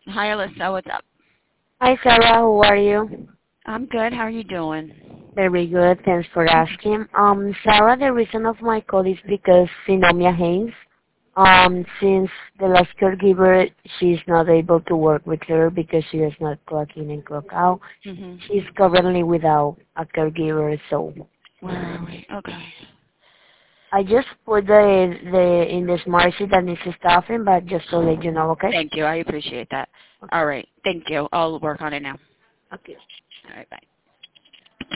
Hi, Alyssa. What's up? Hi, Sarah. How are you? I'm good. How are you doing? Very good. Thanks for asking. Sarah, the reason of my call is because Phenomia Haynes, since the last caregiver, she's not able to work with her because she does not clock in and clock out. Mhm. She's currently without a caregiver, so Where are we? Okay. I just put the in the smart sheet that needs staffing, but just to let you know, okay? Thank you. I appreciate that. Okay. All right. Thank you. I'll work on it now. Okay. All right. Bye.